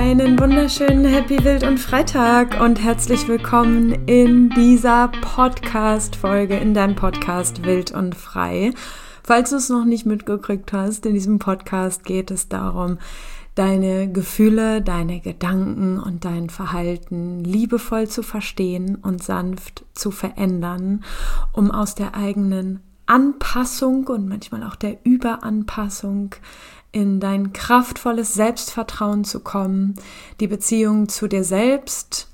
Einen wunderschönen Happy Wild und Freitag und herzlich willkommen in dieser Podcast-Folge, in deinem Podcast Wild und Frei. Falls du es noch nicht mitgekriegt hast, in diesem Podcast geht es darum, deine Gefühle, deine Gedanken und dein Verhalten liebevoll zu verstehen und sanft zu verändern, um aus der eigenen Anpassung und manchmal auch der Überanpassung in dein kraftvolles Selbstvertrauen zu kommen, die Beziehung zu dir selbst,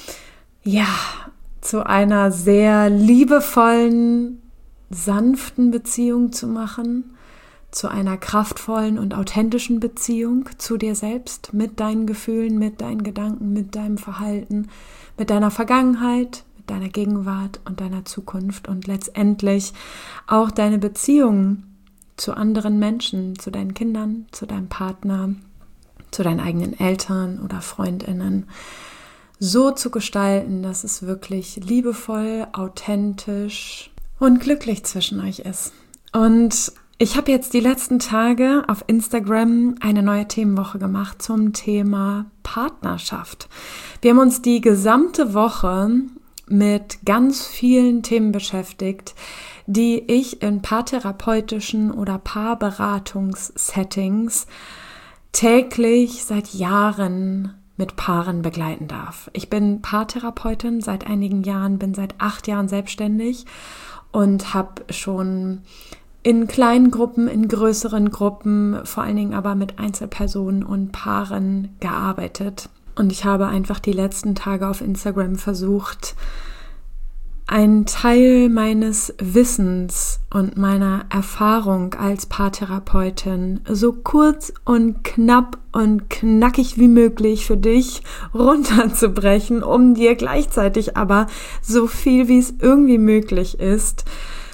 zu einer sehr liebevollen, sanften Beziehung zu machen, zu einer kraftvollen und authentischen Beziehung zu dir selbst, mit deinen Gefühlen, mit deinen Gedanken, mit deinem Verhalten, mit deiner Vergangenheit, mit deiner Gegenwart und deiner Zukunft und letztendlich auch deine Beziehungen zu anderen Menschen, zu deinen Kindern, zu deinem Partner, zu deinen eigenen Eltern oder FreundInnen so zu gestalten, dass es wirklich liebevoll, authentisch und glücklich zwischen euch ist. Und ich habe jetzt die letzten Tage auf Instagram eine neue Themenwoche gemacht zum Thema Partnerschaft. Wir haben uns die gesamte Woche mit ganz vielen Themen beschäftigt, die ich in paartherapeutischen oder Paarberatungssettings täglich seit Jahren mit Paaren begleiten darf. Ich bin Paartherapeutin seit einigen Jahren, bin seit 8 Jahren selbstständig und habe schon in kleinen Gruppen, in größeren Gruppen, vor allen Dingen aber mit Einzelpersonen und Paaren gearbeitet. Und ich habe einfach die letzten Tage auf Instagram versucht, einen Teil meines Wissens und meiner Erfahrung als Paartherapeutin so kurz und knapp und knackig wie möglich für dich runterzubrechen, um dir gleichzeitig aber so viel wie es irgendwie möglich ist,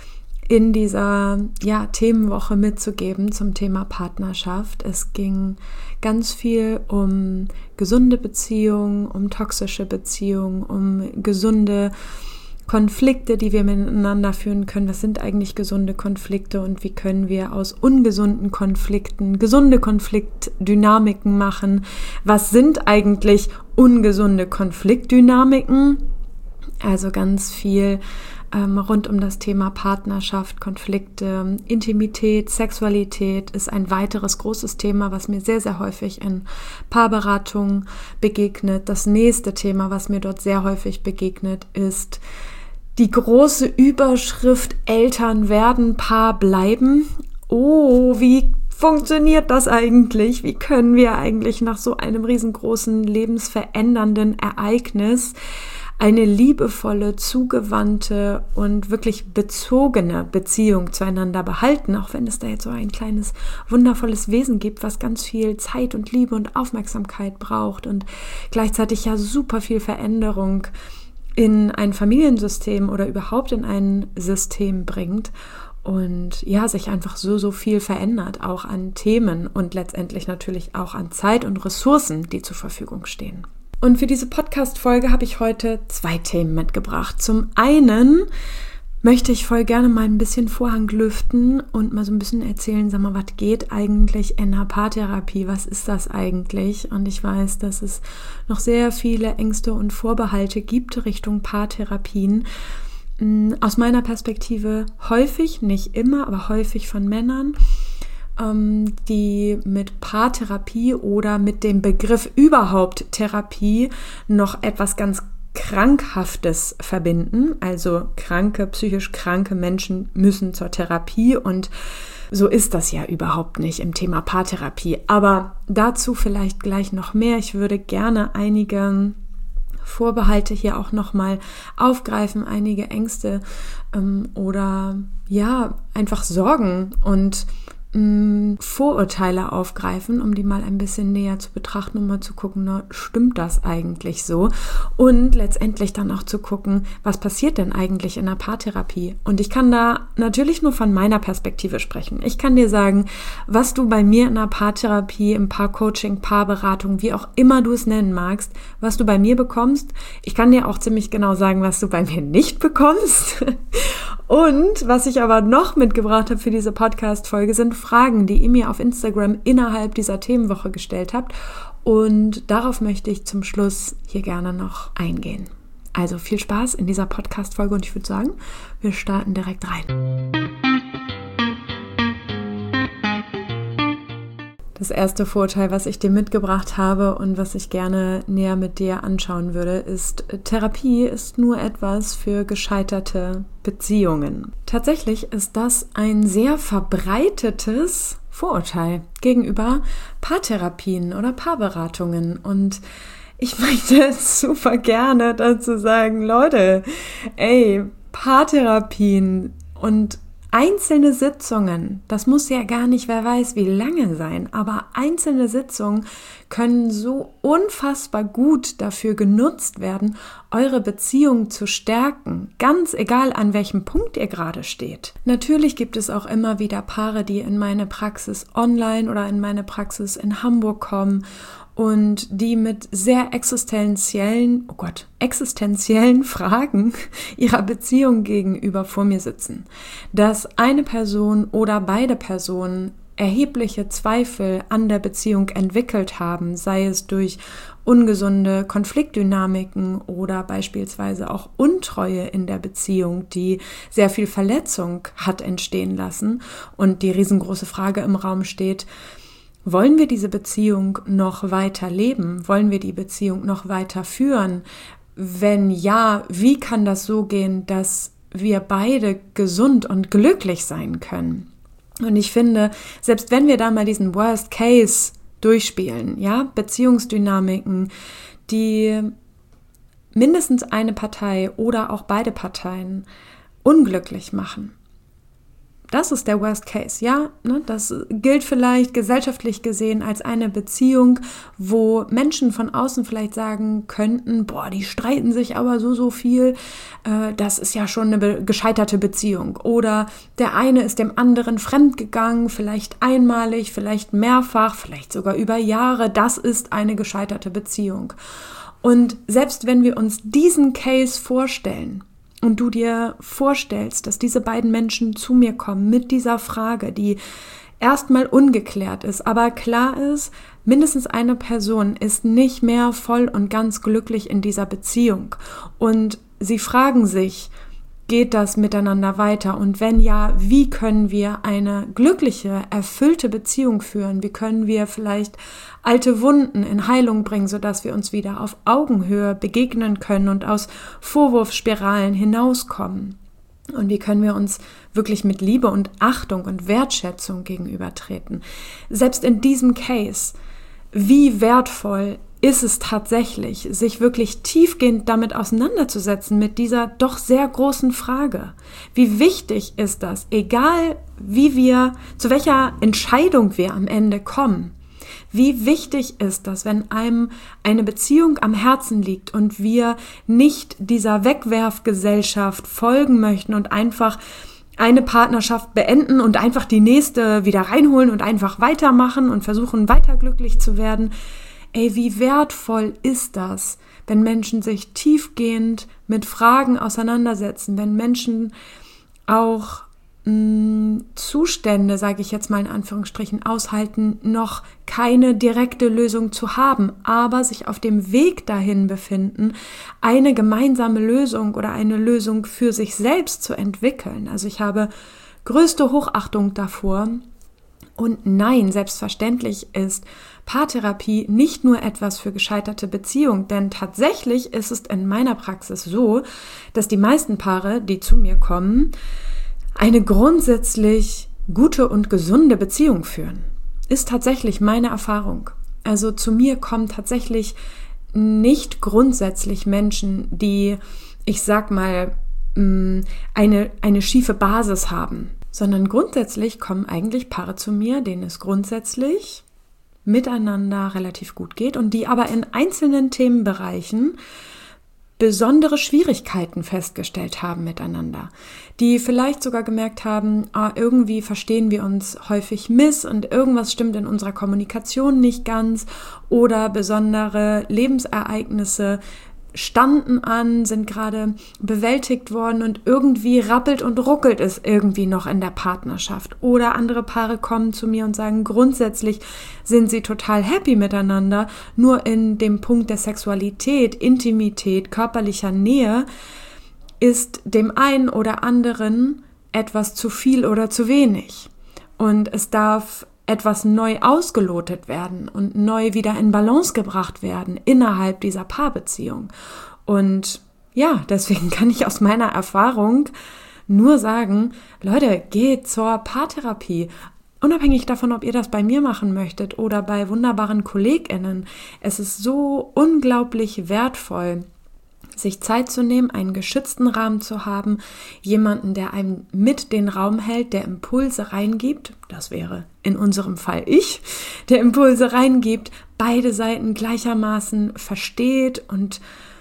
in dieser Themenwoche mitzugeben zum Thema Partnerschaft. Es ging ganz viel um gesunde Beziehungen, um toxische Beziehungen, um gesunde Konflikte, die wir miteinander führen können. Was sind eigentlich gesunde Konflikte und wie können wir aus ungesunden Konflikten gesunde Konfliktdynamiken machen? Was sind eigentlich ungesunde Konfliktdynamiken? Also ganz viel rund um das Thema Partnerschaft, Konflikte, Intimität, Sexualität ist ein weiteres großes Thema, was mir sehr, sehr häufig in Paarberatungen begegnet. Das nächste Thema, was mir dort sehr häufig begegnet, ist die große Überschrift Eltern werden, Paar bleiben. Oh, wie funktioniert das eigentlich? Wie können wir eigentlich nach so einem riesengroßen, lebensverändernden Ereignis eine liebevolle, zugewandte und wirklich bezogene Beziehung zueinander behalten, auch wenn es da jetzt so ein kleines, wundervolles Wesen gibt, was ganz viel Zeit und Liebe und Aufmerksamkeit braucht und gleichzeitig ja super viel Veränderung in ein Familiensystem oder überhaupt in ein System bringt und sich einfach so viel verändert, auch an Themen und letztendlich natürlich auch an Zeit und Ressourcen, die zur Verfügung stehen. Und für diese Podcast-Folge habe ich heute 2 Themen mitgebracht. Zum einen möchte ich voll gerne mal ein bisschen Vorhang lüften und mal so ein bisschen erzählen, sag mal, was geht eigentlich in der Paartherapie? Was ist das eigentlich? Und ich weiß, dass es noch sehr viele Ängste und Vorbehalte gibt Richtung Paartherapien. Aus meiner Perspektive häufig, nicht immer, aber häufig von Männern, die mit Paartherapie oder mit dem Begriff überhaupt Therapie noch etwas ganz Krankhaftes verbinden. Also psychisch kranke Menschen müssen zur Therapie und so ist das ja überhaupt nicht im Thema Paartherapie. Aber dazu vielleicht gleich noch mehr. Ich würde gerne einige Vorbehalte hier auch nochmal aufgreifen, einige Ängste oder einfach Sorgen und Vorurteile aufgreifen, um die mal ein bisschen näher zu betrachten, um mal zu gucken, stimmt das eigentlich so? Und letztendlich dann auch zu gucken, was passiert denn eigentlich in der Paartherapie? Und ich kann da natürlich nur von meiner Perspektive sprechen. Ich kann dir sagen, was du bei mir in der Paartherapie, im Paarcoaching, Paarberatung, wie auch immer du es nennen magst, was du bei mir bekommst. Ich kann dir auch ziemlich genau sagen, was du bei mir nicht bekommst. Und was ich aber noch mitgebracht habe für diese Podcast-Folge, sind Fragen, die ihr mir auf Instagram innerhalb dieser Themenwoche gestellt habt. Und darauf möchte ich zum Schluss hier gerne noch eingehen. Also viel Spaß in dieser Podcast-Folge und ich würde sagen, wir starten direkt rein. Das erste Vorurteil, was ich dir mitgebracht habe und was ich gerne näher mit dir anschauen würde, ist, Therapie ist nur etwas für gescheiterte Beziehungen. Tatsächlich ist das ein sehr verbreitetes Vorurteil gegenüber Paartherapien oder Paarberatungen. Und ich möchte super gerne dazu sagen, Leute, Paartherapien und einzelne Sitzungen, das muss ja gar nicht, wer weiß wie lange sein, aber einzelne Sitzungen können so unfassbar gut dafür genutzt werden, eure Beziehung zu stärken, ganz egal an welchem Punkt ihr gerade steht. Natürlich gibt es auch immer wieder Paare, die in meine Praxis online oder in meine Praxis in Hamburg kommen und die mit sehr existenziellen Fragen ihrer Beziehung gegenüber vor mir sitzen. Dass eine Person oder beide Personen erhebliche Zweifel an der Beziehung entwickelt haben, sei es durch ungesunde Konfliktdynamiken oder beispielsweise auch Untreue in der Beziehung, die sehr viel Verletzung hat entstehen lassen und die riesengroße Frage im Raum steht: Wollen wir diese Beziehung noch weiter leben? Wollen wir die Beziehung noch weiter führen? Wenn ja, wie kann das so gehen, dass wir beide gesund und glücklich sein können? Und ich finde, selbst wenn wir da mal diesen Worst Case durchspielen, ja, Beziehungsdynamiken, die mindestens eine Partei oder auch beide Parteien unglücklich machen. Das ist der Worst Case, ja, ne? Das gilt vielleicht gesellschaftlich gesehen als eine Beziehung, wo Menschen von außen vielleicht sagen könnten, boah, die streiten sich aber so viel, das ist ja schon eine gescheiterte Beziehung. Oder der eine ist dem anderen fremdgegangen, vielleicht einmalig, vielleicht mehrfach, vielleicht sogar über Jahre, das ist eine gescheiterte Beziehung. Und selbst wenn wir uns diesen Case vorstellen, und du dir vorstellst, dass diese beiden Menschen zu mir kommen mit dieser Frage, die erstmal ungeklärt ist, aber klar ist, mindestens eine Person ist nicht mehr voll und ganz glücklich in dieser Beziehung. Und sie fragen sich, geht das miteinander weiter? Und wenn ja, wie können wir eine glückliche, erfüllte Beziehung führen? Wie können wir vielleicht alte Wunden in Heilung bringen, sodass wir uns wieder auf Augenhöhe begegnen können und aus Vorwurfsspiralen hinauskommen? Und wie können wir uns wirklich mit Liebe und Achtung und Wertschätzung gegenübertreten? Selbst in diesem Case, wie wertvoll ist es tatsächlich, sich wirklich tiefgehend damit auseinanderzusetzen, mit dieser doch sehr großen Frage. Wie wichtig ist das, egal zu welcher Entscheidung wir am Ende kommen? Wie wichtig ist das, wenn einem eine Beziehung am Herzen liegt und wir nicht dieser Wegwerfgesellschaft folgen möchten und einfach eine Partnerschaft beenden und einfach die nächste wieder reinholen und einfach weitermachen und versuchen, weiter glücklich zu werden? Wie wertvoll ist das, wenn Menschen sich tiefgehend mit Fragen auseinandersetzen, wenn Menschen auch Zustände, sage ich jetzt mal in Anführungsstrichen, aushalten, noch keine direkte Lösung zu haben, aber sich auf dem Weg dahin befinden, eine gemeinsame Lösung oder eine Lösung für sich selbst zu entwickeln. Also ich habe größte Hochachtung davor. Und nein, selbstverständlich ist Paartherapie nicht nur etwas für gescheiterte Beziehungen, denn tatsächlich ist es in meiner Praxis so, dass die meisten Paare, die zu mir kommen, eine grundsätzlich gute und gesunde Beziehung führen. Ist tatsächlich meine Erfahrung. Also zu mir kommen tatsächlich nicht grundsätzlich Menschen, die, ich sag mal, eine schiefe Basis haben, sondern grundsätzlich kommen eigentlich Paare zu mir, denen es grundsätzlich miteinander relativ gut geht und die aber in einzelnen Themenbereichen besondere Schwierigkeiten festgestellt haben miteinander, die vielleicht sogar gemerkt haben, irgendwie verstehen wir uns häufig miss und irgendwas stimmt in unserer Kommunikation nicht ganz oder besondere Lebensereignisse standen an, sind gerade bewältigt worden und irgendwie rappelt und ruckelt es irgendwie noch in der Partnerschaft. Oder andere Paare kommen zu mir und sagen, grundsätzlich sind sie total happy miteinander, nur in dem Punkt der Sexualität, Intimität, körperlicher Nähe ist dem einen oder anderen etwas zu viel oder zu wenig. Und es darf etwas neu ausgelotet werden und neu wieder in Balance gebracht werden innerhalb dieser Paarbeziehung. Und ja, deswegen kann ich aus meiner Erfahrung nur sagen, Leute, geht zur Paartherapie. Unabhängig davon, ob ihr das bei mir machen möchtet oder bei wunderbaren KollegInnen. Es ist so unglaublich wertvoll, sich Zeit zu nehmen, einen geschützten Rahmen zu haben, jemanden, der einem mit den Raum hält, der Impulse reingibt, das wäre in unserem Fall ich, der Impulse reingibt, beide Seiten gleichermaßen versteht und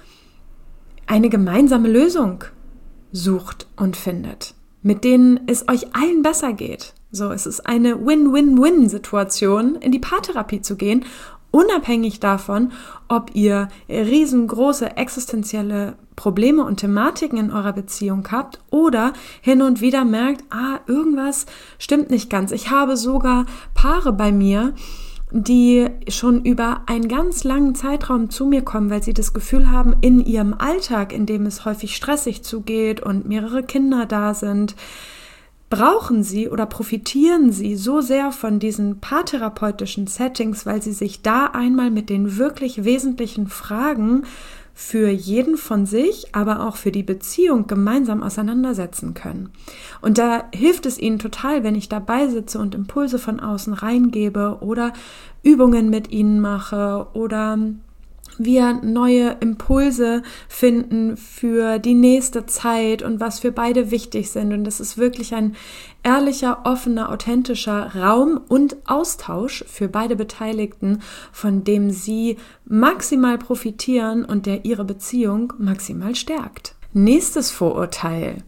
eine gemeinsame Lösung sucht und findet, mit denen es euch allen besser geht. So, es ist eine Win-Win-Win-Situation, in die Paartherapie zu gehen, unabhängig davon, ob ihr riesengroße existenzielle Probleme und Thematiken in eurer Beziehung habt oder hin und wieder merkt, irgendwas stimmt nicht ganz. Ich habe sogar Paare bei mir, die schon über einen ganz langen Zeitraum zu mir kommen, weil sie das Gefühl haben, in ihrem Alltag, in dem es häufig stressig zugeht und mehrere Kinder da sind, brauchen sie oder profitieren sie so sehr von diesen paartherapeutischen Settings, weil sie sich da einmal mit den wirklich wesentlichen Fragen für jeden von sich, aber auch für die Beziehung gemeinsam auseinandersetzen können. Und da hilft es ihnen total, wenn ich dabei sitze und Impulse von außen reingebe oder Übungen mit ihnen mache oder wir neue Impulse finden für die nächste Zeit und was für beide wichtig sind. Und das ist wirklich ein ehrlicher, offener, authentischer Raum und Austausch für beide Beteiligten, von dem sie maximal profitieren und der ihre Beziehung maximal stärkt. Nächstes Vorurteil.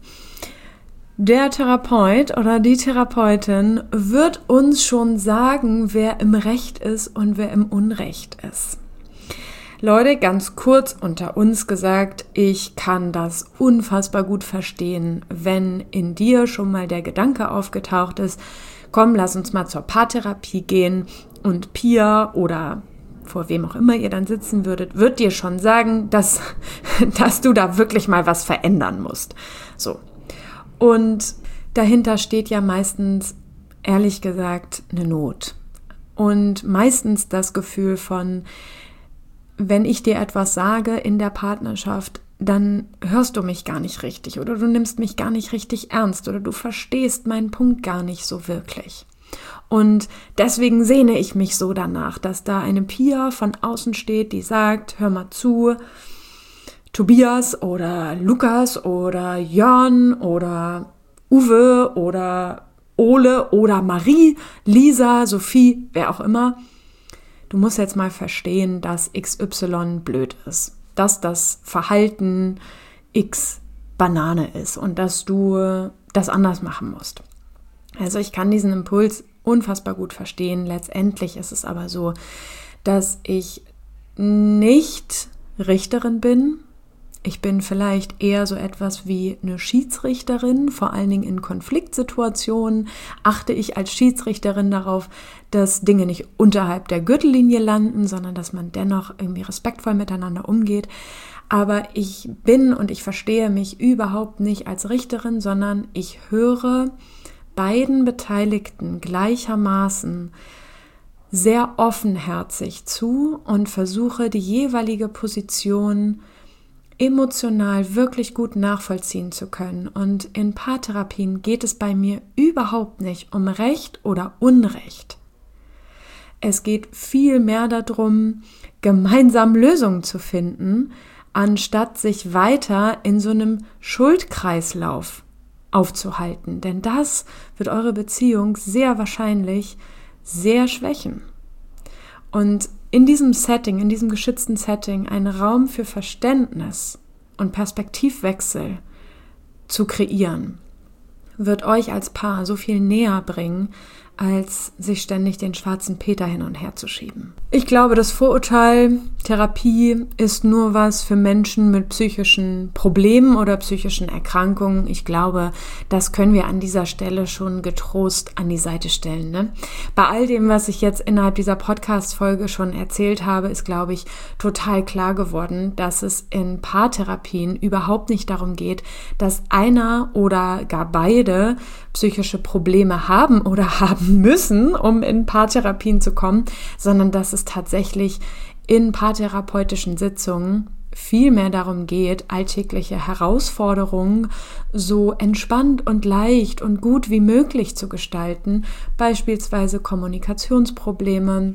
Der Therapeut oder die Therapeutin wird uns schon sagen, wer im Recht ist und wer im Unrecht ist. Leute, ganz kurz unter uns gesagt, ich kann das unfassbar gut verstehen, wenn in dir schon mal der Gedanke aufgetaucht ist, komm, lass uns mal zur Paartherapie gehen und Pia oder vor wem auch immer ihr dann sitzen würdet, wird dir schon sagen, dass du da wirklich mal was verändern musst. So. Und dahinter steht ja meistens, ehrlich gesagt, eine Not. Und meistens das Gefühl von, wenn ich dir etwas sage in der Partnerschaft, dann hörst du mich gar nicht richtig oder du nimmst mich gar nicht richtig ernst oder du verstehst meinen Punkt gar nicht so wirklich. Und deswegen sehne ich mich so danach, dass da eine Pia von außen steht, die sagt, hör mal zu, Tobias oder Lukas oder Jörn oder Uwe oder Ole oder Marie, Lisa, Sophie, wer auch immer, du musst jetzt mal verstehen, dass XY blöd ist, dass das Verhalten X Banane ist und dass du das anders machen musst. Also ich kann diesen Impuls unfassbar gut verstehen. Letztendlich ist es aber so, dass ich nicht Richterin bin. Ich bin vielleicht eher so etwas wie eine Schiedsrichterin, vor allen Dingen in Konfliktsituationen achte ich als Schiedsrichterin darauf, dass Dinge nicht unterhalb der Gürtellinie landen, sondern dass man dennoch irgendwie respektvoll miteinander umgeht. Aber ich bin und ich verstehe mich überhaupt nicht als Richterin, sondern ich höre beiden Beteiligten gleichermaßen sehr offenherzig zu und versuche die jeweilige Position emotional wirklich gut nachvollziehen zu können. Und in Paartherapien geht es bei mir überhaupt nicht um Recht oder Unrecht. Es geht viel mehr darum, gemeinsam Lösungen zu finden, anstatt sich weiter in so einem Schuldkreislauf aufzuhalten. Denn das wird eure Beziehung sehr wahrscheinlich sehr schwächen. Und in diesem Setting, in diesem geschützten Setting, einen Raum für Verständnis und Perspektivwechsel zu kreieren, wird euch als Paar so viel näher bringen, als sich ständig den schwarzen Peter hin und her zu schieben. Ich glaube, das Vorurteil, Therapie ist nur was für Menschen mit psychischen Problemen oder psychischen Erkrankungen. Ich glaube, das können wir an dieser Stelle schon getrost an die Seite stellen, ne? Bei all dem, was ich jetzt innerhalb dieser Podcast-Folge schon erzählt habe, ist, glaube ich, total klar geworden, dass es in Paartherapien überhaupt nicht darum geht, dass einer oder gar beide psychische Probleme haben oder haben müssen, um in Paartherapien zu kommen, sondern dass es tatsächlich in paartherapeutischen Sitzungen viel mehr darum geht, alltägliche Herausforderungen so entspannt und leicht und gut wie möglich zu gestalten, beispielsweise Kommunikationsprobleme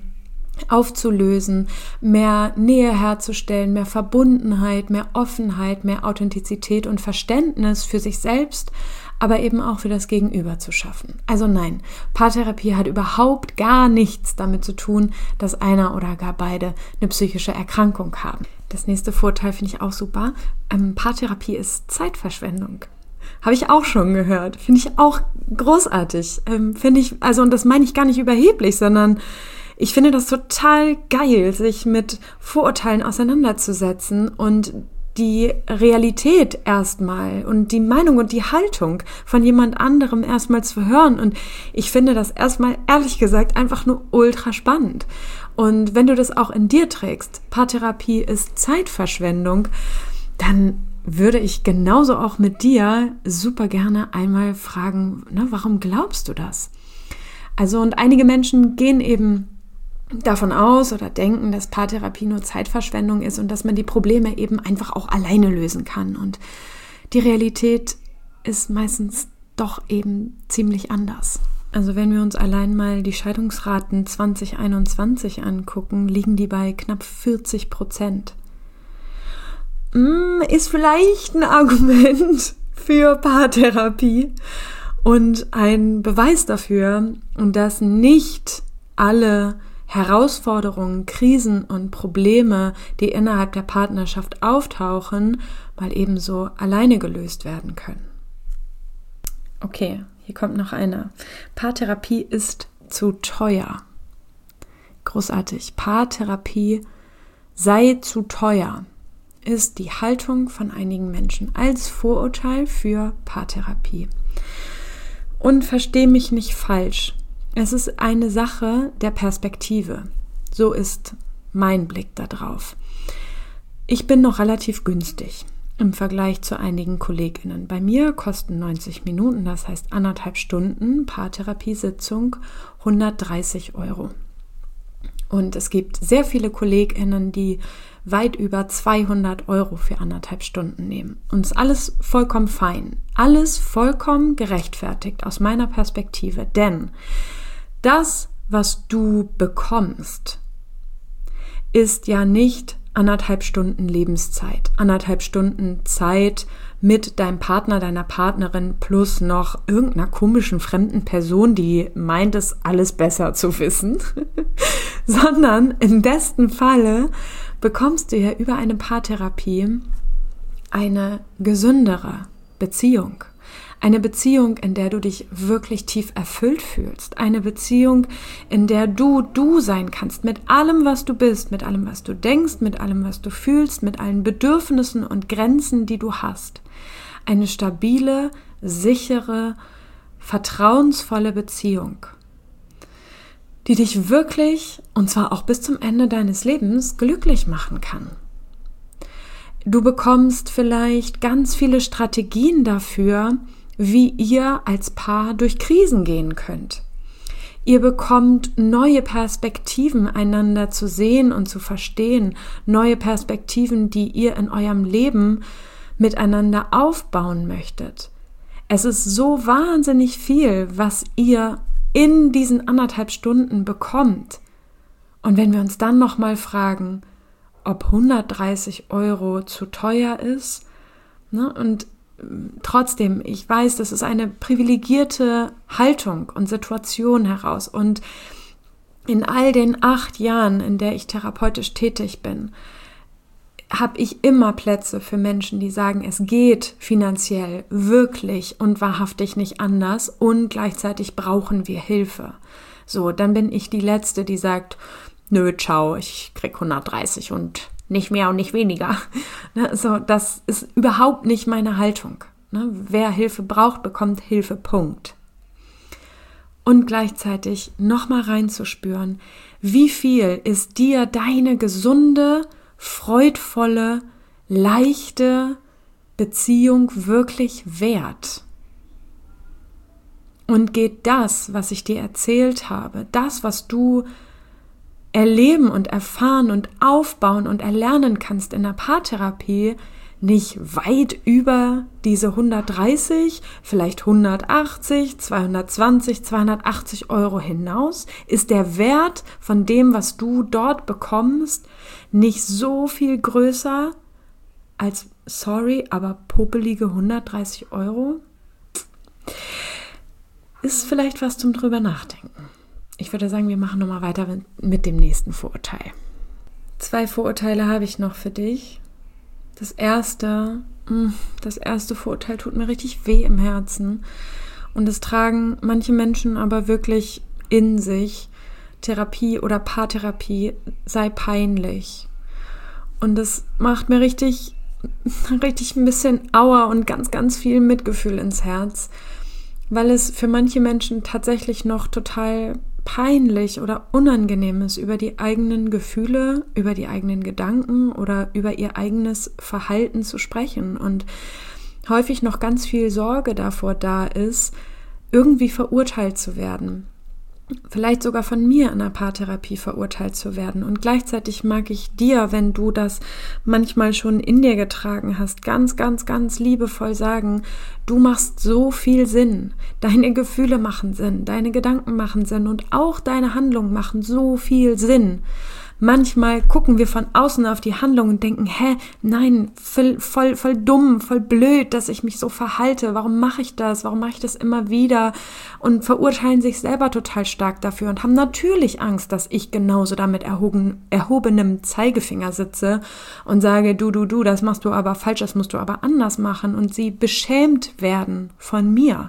aufzulösen, mehr Nähe herzustellen, mehr Verbundenheit, mehr Offenheit, mehr Authentizität und Verständnis für sich selbst, aber eben auch für das Gegenüber zu schaffen. Also nein, Paartherapie hat überhaupt gar nichts damit zu tun, dass einer oder gar beide eine psychische Erkrankung haben. Das nächste Vorteil finde ich auch super. Paartherapie ist Zeitverschwendung. Habe ich auch schon gehört. Finde ich auch großartig. Finde ich, also, und das meine ich gar nicht überheblich, sondern ich finde das total geil, sich mit Vorurteilen auseinanderzusetzen und die Realität erstmal und die Meinung und die Haltung von jemand anderem erstmal zu hören. Und ich finde das erstmal, ehrlich gesagt, einfach nur ultra spannend. Und wenn du das auch in dir trägst, Paartherapie ist Zeitverschwendung, dann würde ich genauso auch mit dir super gerne einmal fragen, warum glaubst du das? Also, und einige Menschen gehen eben davon aus oder denken, dass Paartherapie nur Zeitverschwendung ist und dass man die Probleme eben einfach auch alleine lösen kann. Und die Realität ist meistens doch eben ziemlich anders. Also wenn wir uns allein mal die Scheidungsraten 2021 angucken, liegen die bei knapp 40%. Ist vielleicht ein Argument für Paartherapie und ein Beweis dafür, dass nicht alle Herausforderungen, Krisen und Probleme, die innerhalb der Partnerschaft auftauchen, mal ebenso alleine gelöst werden können. Okay, hier kommt noch einer. Paartherapie ist zu teuer. Großartig. Paartherapie sei zu teuer, ist die Haltung von einigen Menschen als Vorurteil für Paartherapie. Und versteh mich nicht falsch. Es ist eine Sache der Perspektive. So ist mein Blick da drauf. Ich bin noch relativ günstig im Vergleich zu einigen KollegInnen. Bei mir kosten 90 Minuten, das heißt 1,5 Stunden Paartherapiesitzung 130 €. Und es gibt sehr viele KollegInnen, die weit über 200 € für 1,5 Stunden nehmen. Und es ist alles vollkommen fein. Alles vollkommen gerechtfertigt aus meiner Perspektive. Denn das, was du bekommst, ist ja nicht 1,5 Stunden Lebenszeit, 1,5 Stunden Zeit mit deinem Partner, deiner Partnerin plus noch irgendeiner komischen fremden Person, die meint es alles besser zu wissen, sondern im besten Falle bekommst du ja über eine Paartherapie eine gesündere Beziehung. Eine Beziehung, in der du dich wirklich tief erfüllt fühlst. Eine Beziehung, in der du sein kannst. Mit allem, was du bist, mit allem, was du denkst, mit allem, was du fühlst, mit allen Bedürfnissen und Grenzen, die du hast. Eine stabile, sichere, vertrauensvolle Beziehung, die dich wirklich, und zwar auch bis zum Ende deines Lebens, glücklich machen kann. Du bekommst vielleicht ganz viele Strategien dafür, wie ihr als Paar durch Krisen gehen könnt. Ihr bekommt neue Perspektiven, einander zu sehen und zu verstehen, neue Perspektiven, die ihr in eurem Leben miteinander aufbauen möchtet. Es ist so wahnsinnig viel, was ihr in diesen 1,5 Stunden bekommt. Und wenn wir uns dann nochmal fragen, ob 130 € zu teuer ist, und trotzdem, ich weiß, das ist eine privilegierte Haltung und Situation heraus. Und in all den 8 Jahren, in der ich therapeutisch tätig bin, habe ich immer Plätze für Menschen, die sagen, es geht finanziell wirklich und wahrhaftig nicht anders und gleichzeitig brauchen wir Hilfe. So, dann bin ich die Letzte, die sagt, nö, ciao, ich krieg 130 und nicht mehr und nicht weniger. So, das ist überhaupt nicht meine Haltung. Wer Hilfe braucht, bekommt Hilfe, Punkt. Und gleichzeitig nochmal reinzuspüren, wie viel ist dir deine gesunde, freudvolle, leichte Beziehung wirklich wert? Und geht das, was ich dir erzählt habe, das, was du erleben und erfahren und aufbauen und erlernen kannst in der Paartherapie, nicht weit über diese 130, vielleicht 180, 220, 280 Euro hinaus? Ist der Wert von dem, was du dort bekommst, nicht so viel größer als, sorry, aber popelige 130 Euro? Ist vielleicht was zum drüber nachdenken. Ich würde sagen, wir machen nochmal weiter mit dem nächsten Vorurteil. 2 Vorurteile habe ich noch für dich. Das erste Vorurteil tut mir richtig weh im Herzen. Und es tragen manche Menschen aber wirklich in sich. Therapie oder Paartherapie sei peinlich. Und das macht mir richtig ein bisschen Aua und ganz, ganz viel Mitgefühl ins Herz. Weil es für manche Menschen tatsächlich noch total peinlich oder unangenehm ist, über die eigenen Gefühle, über die eigenen Gedanken oder über ihr eigenes Verhalten zu sprechen und häufig noch ganz viel Sorge davor da ist, irgendwie verurteilt zu werden. Vielleicht sogar von mir in der Paartherapie verurteilt zu werden. Und gleichzeitig mag ich dir, wenn du das manchmal schon in dir getragen hast, ganz, ganz, ganz liebevoll sagen, du machst so viel Sinn. Deine Gefühle machen Sinn, deine Gedanken machen Sinn und auch deine Handlungen machen so viel Sinn. Manchmal gucken wir von außen auf die Handlung und denken, nein, voll dumm, voll blöd, dass ich mich so verhalte. Warum mache ich das? Warum mache ich das immer wieder? Und verurteilen sich selber total stark dafür und haben natürlich Angst, dass ich genauso da mit erhobenem Zeigefinger sitze und sage, du, das machst du aber falsch, das musst du aber anders machen und sie beschämt werden von mir.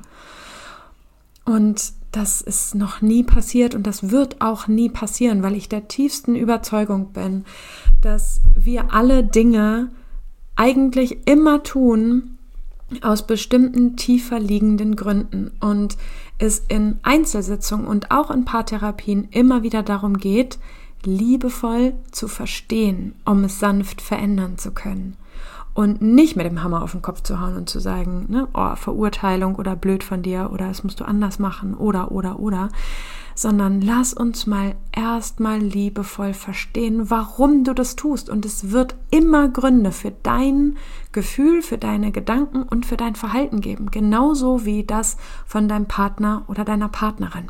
Und das ist noch nie passiert und das wird auch nie passieren, weil ich der tiefsten Überzeugung bin, dass wir alle Dinge eigentlich immer tun aus bestimmten tiefer liegenden Gründen und es in Einzelsitzungen und auch in Paartherapien immer wieder darum geht, liebevoll zu verstehen, um es sanft verändern zu können. Und nicht mit dem Hammer auf den Kopf zu hauen und zu sagen, Verurteilung oder blöd von dir oder das musst du anders machen oder, sondern lass uns mal erstmal liebevoll verstehen, warum du das tust. Und es wird immer Gründe für dein Gefühl, für deine Gedanken und für dein Verhalten geben. Genauso wie das von deinem Partner oder deiner Partnerin.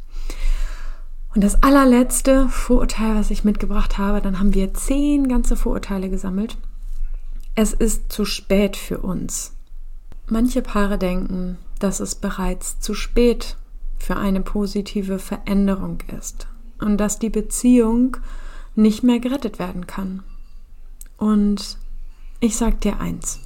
Und das allerletzte Vorurteil, was ich mitgebracht habe, dann haben wir 10 ganze Vorurteile gesammelt. Es ist zu spät für uns. Manche Paare denken, dass es bereits zu spät für eine positive Veränderung ist und dass die Beziehung nicht mehr gerettet werden kann. Und ich sag dir eins,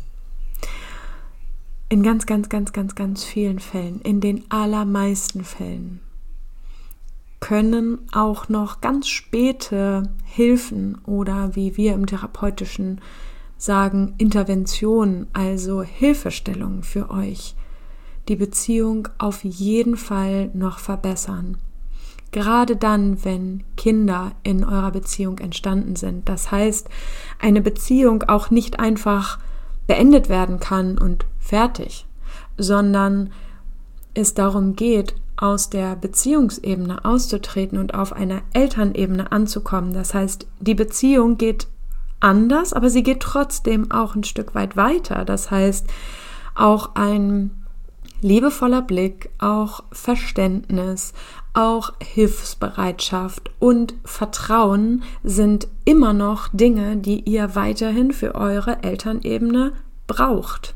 in ganz, ganz, ganz, ganz, ganz vielen Fällen, in den allermeisten Fällen, können auch noch ganz späte Hilfen oder wie wir im Therapeutischen sagen, Intervention, also Hilfestellung für euch, die Beziehung auf jeden Fall noch verbessern. Gerade dann, wenn Kinder in eurer Beziehung entstanden sind. Das heißt, eine Beziehung auch nicht einfach beendet werden kann und fertig, sondern es darum geht, aus der Beziehungsebene auszutreten und auf einer Elternebene anzukommen. Das heißt, die Beziehung geht anders, aber sie geht trotzdem auch ein Stück weit weiter. Das heißt, auch ein liebevoller Blick, auch Verständnis, auch Hilfsbereitschaft und Vertrauen sind immer noch Dinge, die ihr weiterhin für eure Elternebene braucht.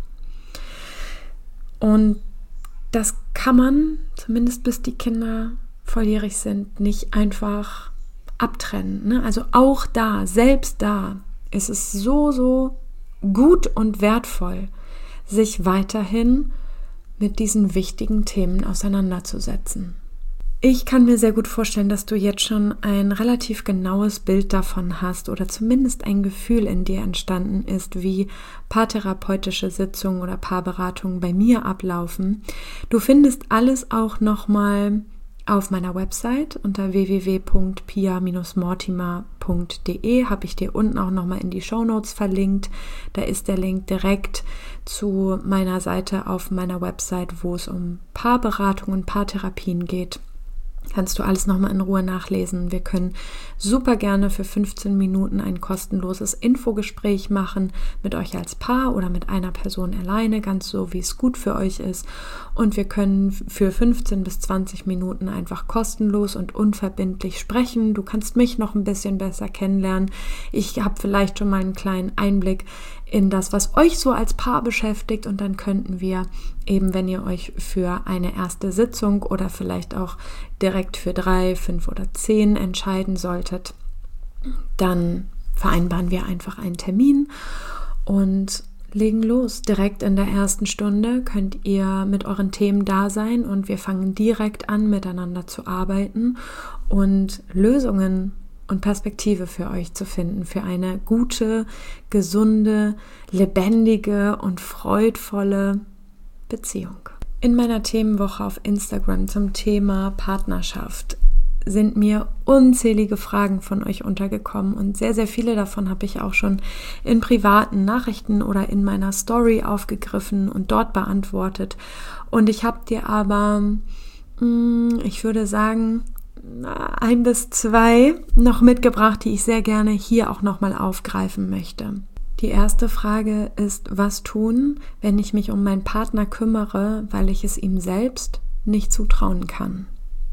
Und das kann man, zumindest bis die Kinder volljährig sind, nicht einfach abtrennen. Also auch da, selbst da, ist es so, so gut und wertvoll, sich weiterhin mit diesen wichtigen Themen auseinanderzusetzen. Ich kann mir sehr gut vorstellen, dass du jetzt schon ein relativ genaues Bild davon hast oder zumindest ein Gefühl in dir entstanden ist, wie paartherapeutische Sitzungen oder Paarberatungen bei mir ablaufen. Du findest alles auch nochmal auf meiner Website unter www.pia-mortimer.de, habe ich dir unten auch nochmal in die Shownotes verlinkt. Da ist der Link direkt zu meiner Seite auf meiner Website, wo es um Paarberatung und Paartherapien geht. Kannst du alles nochmal in Ruhe nachlesen. Wir können super gerne für 15 Minuten ein kostenloses Infogespräch machen mit euch als Paar oder mit einer Person alleine, ganz so, wie es gut für euch ist. Und wir können für 15 bis 20 Minuten einfach kostenlos und unverbindlich sprechen. Du kannst mich noch ein bisschen besser kennenlernen. Ich habe vielleicht schon mal einen kleinen Einblick in das, was euch so als Paar beschäftigt, und dann könnten wir eben, wenn ihr euch für eine erste Sitzung oder vielleicht auch direkt für 3, 5 oder 10 entscheiden solltet, dann vereinbaren wir einfach einen Termin und legen los. Direkt in der ersten Stunde könnt ihr mit euren Themen da sein und wir fangen direkt an, miteinander zu arbeiten und Lösungen und Perspektive für euch zu finden, für eine gute, gesunde, lebendige und freudvolle Beziehung. In meiner Themenwoche auf Instagram zum Thema Partnerschaft sind mir unzählige Fragen von euch untergekommen und sehr, sehr viele davon habe ich auch schon in privaten Nachrichten oder in meiner Story aufgegriffen und dort beantwortet. Und ich habe dir aber, ich würde sagen, 1 bis 2 noch mitgebracht, die ich sehr gerne hier auch nochmal aufgreifen möchte. Die erste Frage ist, was tun, wenn ich mich um meinen Partner kümmere, weil ich es ihm selbst nicht zutrauen kann?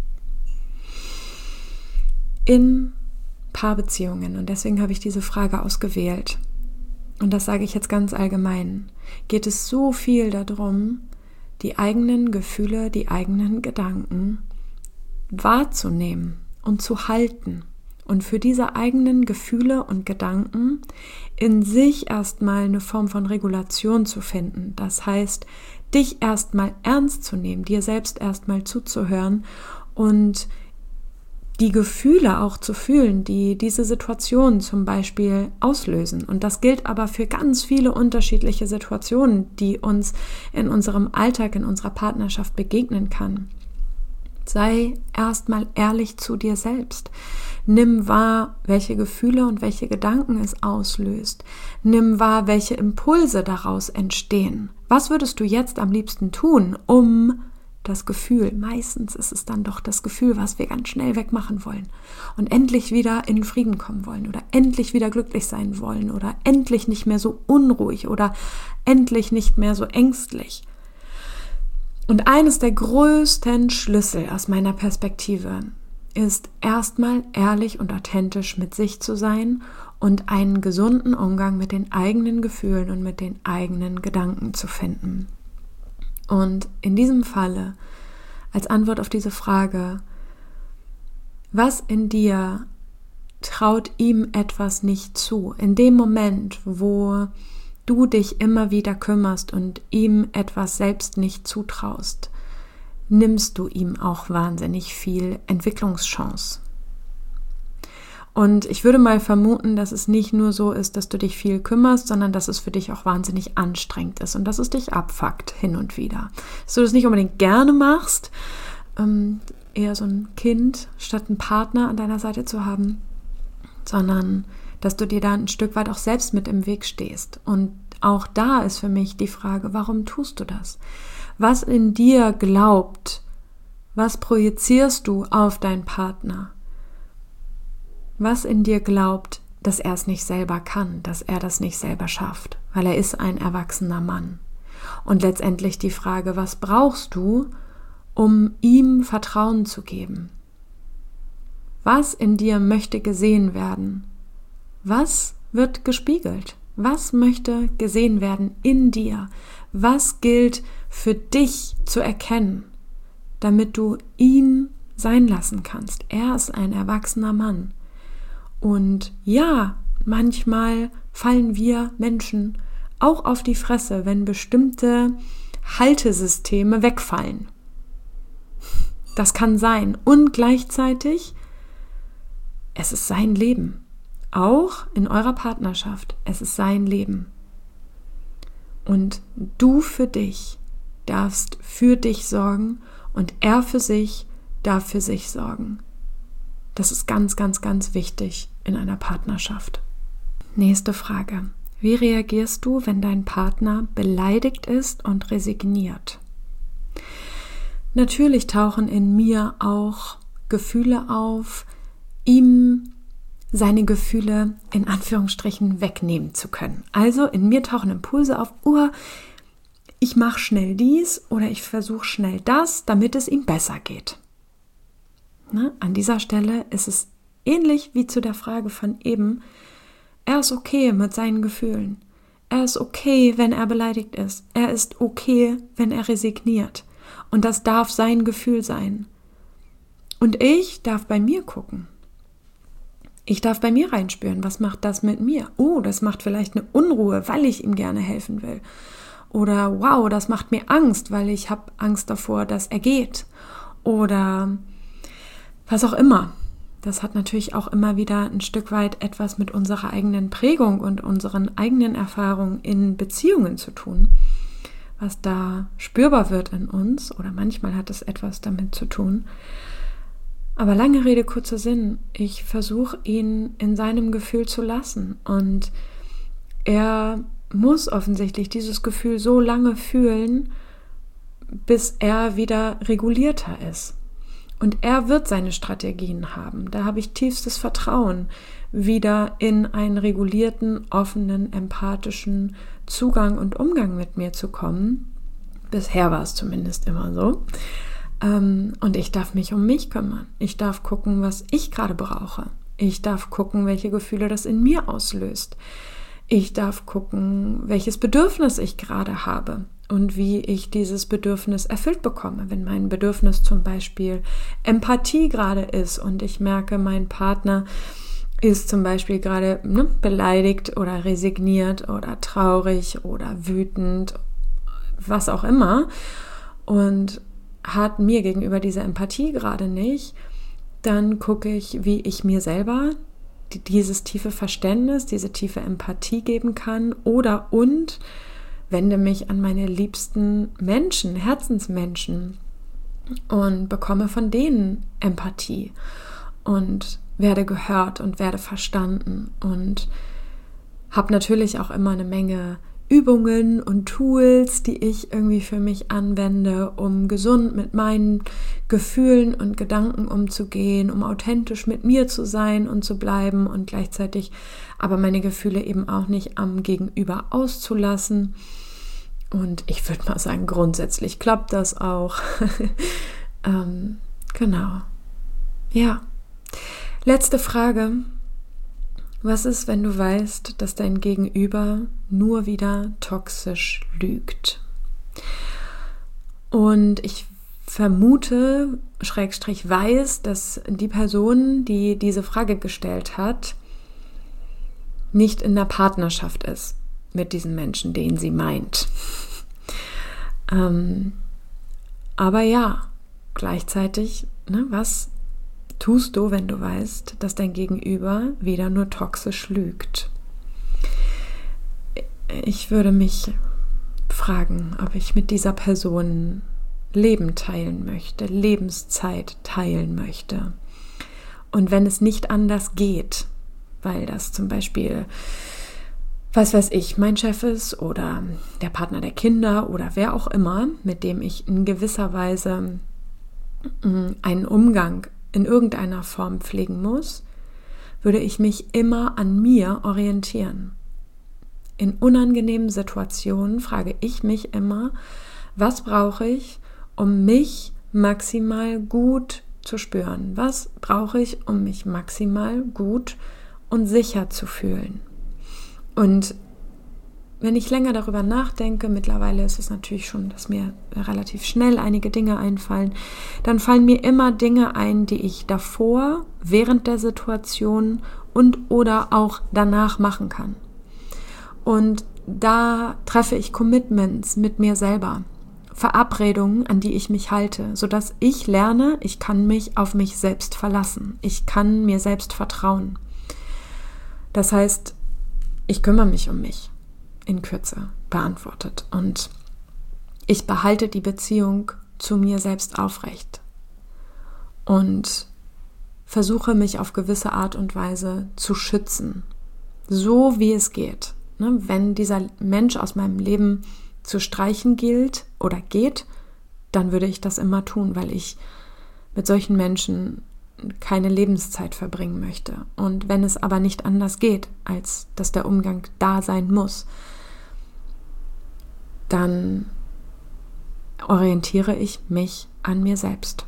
In Paarbeziehungen, und deswegen habe ich diese Frage ausgewählt, und das sage ich jetzt ganz allgemein, geht es so viel darum, die eigenen Gefühle, die eigenen Gedanken wahrzunehmen und zu halten und für diese eigenen Gefühle und Gedanken in sich erstmal eine Form von Regulation zu finden. Das heißt, dich erstmal ernst zu nehmen, dir selbst erstmal zuzuhören und die Gefühle auch zu fühlen, die diese Situation zum Beispiel auslösen. Und das gilt aber für ganz viele unterschiedliche Situationen, die uns in unserem Alltag, in unserer Partnerschaft begegnen kann. Sei erstmal ehrlich zu dir selbst. Nimm wahr, welche Gefühle und welche Gedanken es auslöst. Nimm wahr, welche Impulse daraus entstehen. Was würdest du jetzt am liebsten tun, um das Gefühl, meistens ist es dann doch das Gefühl, was wir ganz schnell wegmachen wollen und endlich wieder in Frieden kommen wollen oder endlich wieder glücklich sein wollen oder endlich nicht mehr so unruhig oder endlich nicht mehr so ängstlich. Und eines der größten Schlüssel aus meiner Perspektive ist erstmal ehrlich und authentisch mit sich zu sein und einen gesunden Umgang mit den eigenen Gefühlen und mit den eigenen Gedanken zu finden. Und in diesem Falle, als Antwort auf diese Frage, was in dir traut ihm etwas nicht zu? In dem Moment, wo du dich immer wieder kümmerst und ihm etwas selbst nicht zutraust, nimmst du ihm auch wahnsinnig viel Entwicklungschance. Und ich würde mal vermuten, dass es nicht nur so ist, dass du dich viel kümmerst, sondern dass es für dich auch wahnsinnig anstrengend ist und dass es dich abfuckt hin und wieder. Dass du das nicht unbedingt gerne machst, eher so ein Kind statt einen Partner an deiner Seite zu haben, sondern dass du dir da ein Stück weit auch selbst mit im Weg stehst. Und auch da ist für mich die Frage, warum tust du das? Was in dir glaubt, was projizierst du auf deinen Partner? Was in dir glaubt, dass er es nicht selber kann, dass er das nicht selber schafft, weil er ist ein erwachsener Mann. Und letztendlich die Frage, was brauchst du, um ihm Vertrauen zu geben? Was in dir möchte gesehen werden? Was wird gespiegelt? Was möchte gesehen werden in dir? Was gilt für dich zu erkennen, damit du ihn sein lassen kannst? Er ist ein erwachsener Mann. Und ja, manchmal fallen wir Menschen auch auf die Fresse, wenn bestimmte Haltesysteme wegfallen. Das kann sein. Und gleichzeitig, es ist sein Leben. Auch in eurer Partnerschaft. Es ist sein Leben. Und du für dich darfst für dich sorgen und er für sich darf für sich sorgen. Das ist ganz, ganz, ganz wichtig in einer Partnerschaft. Nächste Frage. Wie reagierst du, wenn dein Partner beleidigt ist und resigniert? Natürlich tauchen in mir auch Gefühle auf, ihm seine Gefühle in Anführungsstrichen wegnehmen zu können. Also in mir tauchen Impulse auf, ich mache schnell dies oder ich versuche schnell das, damit es ihm besser geht. An dieser Stelle ist es ähnlich wie zu der Frage von eben, er ist okay mit seinen Gefühlen. Er ist okay, wenn er beleidigt ist. Er ist okay, wenn er resigniert. Und das darf sein Gefühl sein. Und ich darf bei mir gucken. Ich darf bei mir reinspüren, was macht das mit mir? Das macht vielleicht eine Unruhe, weil ich ihm gerne helfen will. Oder wow, das macht mir Angst, weil ich habe Angst davor, dass er geht. Oder was auch immer. Das hat natürlich auch immer wieder ein Stück weit etwas mit unserer eigenen Prägung und unseren eigenen Erfahrungen in Beziehungen zu tun, was da spürbar wird in uns, oder manchmal hat es etwas damit zu tun. Aber lange Rede, kurzer Sinn, ich versuche ihn in seinem Gefühl zu lassen und er muss offensichtlich dieses Gefühl so lange fühlen, bis er wieder regulierter ist. Und er wird seine Strategien haben. Da habe ich tiefstes Vertrauen, wieder in einen regulierten, offenen, empathischen Zugang und Umgang mit mir zu kommen. Bisher war es zumindest immer so. Und ich darf mich um mich kümmern. Ich darf gucken, was ich gerade brauche. Ich darf gucken, welche Gefühle das in mir auslöst. Ich darf gucken, welches Bedürfnis ich gerade habe. Und wie ich dieses Bedürfnis erfüllt bekomme. Wenn mein Bedürfnis zum Beispiel Empathie gerade ist und ich merke, mein Partner ist zum Beispiel gerade beleidigt oder resigniert oder traurig oder wütend, was auch immer, und hat mir gegenüber diese Empathie gerade nicht, dann gucke ich, wie ich mir selber dieses tiefe Verständnis, diese tiefe Empathie geben kann und wende mich an meine liebsten Menschen, Herzensmenschen und bekomme von denen Empathie und werde gehört und werde verstanden und habe natürlich auch immer eine Menge Übungen und Tools, die ich irgendwie für mich anwende, um gesund mit meinen Gefühlen und Gedanken umzugehen, um authentisch mit mir zu sein und zu bleiben und gleichzeitig aber meine Gefühle eben auch nicht am Gegenüber auszulassen. Und ich würde mal sagen, grundsätzlich klappt das auch. Genau. Ja. Letzte Frage. Was ist, wenn du weißt, dass dein Gegenüber nur wieder toxisch lügt? Und ich vermute, weiß, dass die Person, die diese Frage gestellt hat, nicht in der Partnerschaft ist mit diesem Menschen, den sie meint. Aber ja, gleichzeitig, was tust du, wenn du weißt, dass dein Gegenüber wieder nur toxisch lügt? Ich würde mich fragen, ob ich mit dieser Person Leben teilen möchte, Lebenszeit teilen möchte. Und wenn es nicht anders geht, weil das zum Beispiel, was weiß ich, mein Chef ist oder der Partner der Kinder oder wer auch immer, mit dem ich in gewisser Weise einen Umgang in irgendeiner Form pflegen muss, würde ich mich immer an mir orientieren. In unangenehmen Situationen frage ich mich immer, was brauche ich, um mich maximal gut zu spüren? Was brauche ich, um mich maximal gut und sicher zu fühlen? Und wenn ich länger darüber nachdenke, mittlerweile ist es natürlich schon, dass mir relativ schnell einige Dinge einfallen, dann fallen mir immer Dinge ein, die ich davor, während der Situation und oder auch danach machen kann. Und da treffe ich Commitments mit mir selber, Verabredungen, an die ich mich halte, sodass ich lerne, ich kann mich auf mich selbst verlassen. Ich kann mir selbst vertrauen. Das heißt, ich kümmere mich um mich, in Kürze beantwortet. Und ich behalte die Beziehung zu mir selbst aufrecht und versuche mich auf gewisse Art und Weise zu schützen, so wie es geht. Wenn dieser Mensch aus meinem Leben zu streichen gilt oder geht, dann würde ich das immer tun, weil ich mit solchen Menschen keine Lebenszeit verbringen möchte. Und wenn es aber nicht anders geht, als dass der Umgang da sein muss, dann orientiere ich mich an mir selbst.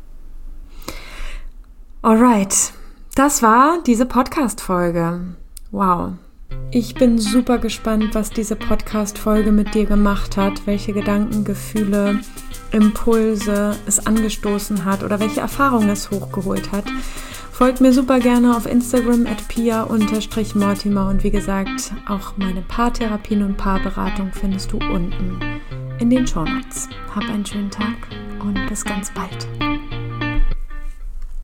Alright, das war diese Podcast-Folge. Wow. Ich bin super gespannt, was diese Podcast-Folge mit dir gemacht hat, welche Gedanken, Gefühle, Impulse es angestoßen hat oder welche Erfahrungen es hochgeholt hat. Folgt mir super gerne auf Instagram @pia_mortimer und wie gesagt, auch meine Paartherapien und Paarberatung findest du unten in den Shownotes. Hab einen schönen Tag und bis ganz bald.